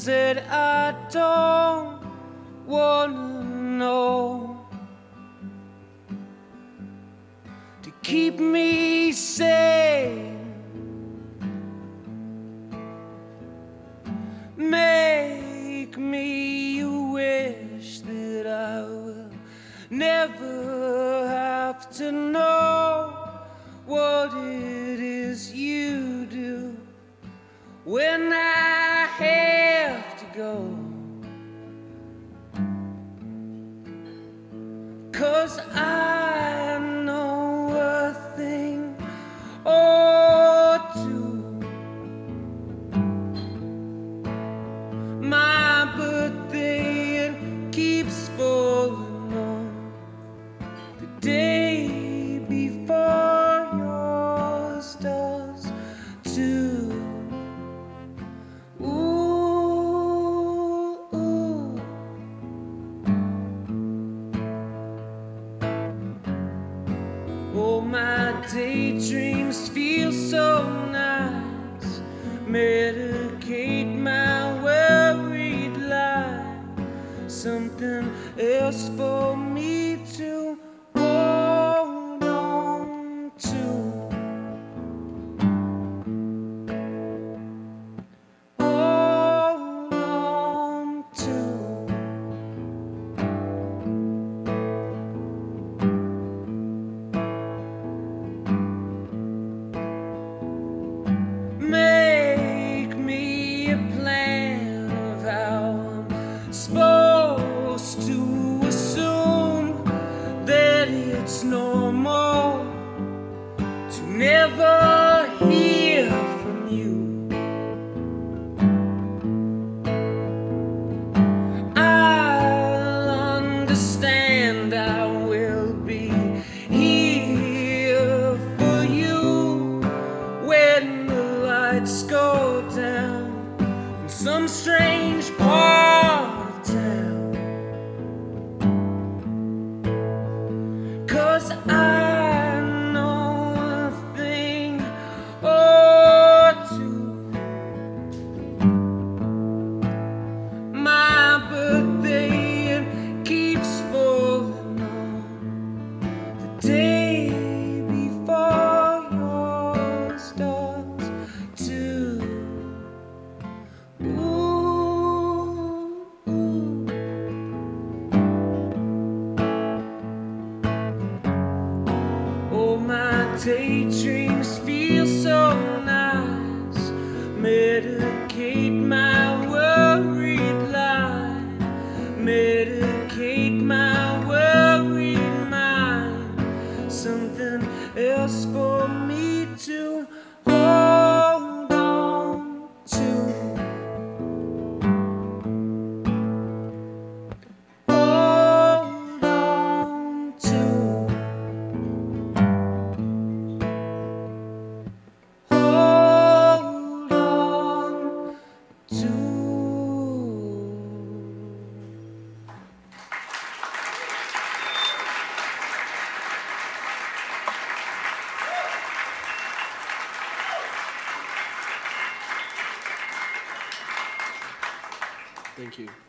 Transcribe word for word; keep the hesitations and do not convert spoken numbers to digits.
said I don't wanna know, to keep me sane, make me wish that I will never have to know what it is you do when I have to go. 'Cause I know a thing or two. My birthday, it keeps falling on the day before yours does too. Ooh, ooh. Oh, my daydreams feel so nice, medicate my worried life, something else for me to hold on to. Hold on to. Make me a plan of how I'm supposed to assume that it's normal to never hear from you. I'll understand, I will be here for you when the lights go down in some strange part of town. 'Cause I know a thing or two. My birthday, it keeps falling on the day before yours does too. Ooh, ooh. Oh, my daydreams feel so nice, medicate my worried life, medicate my worried mind, something else for me to hold on to. Hold on to. Hold on to. Thank you.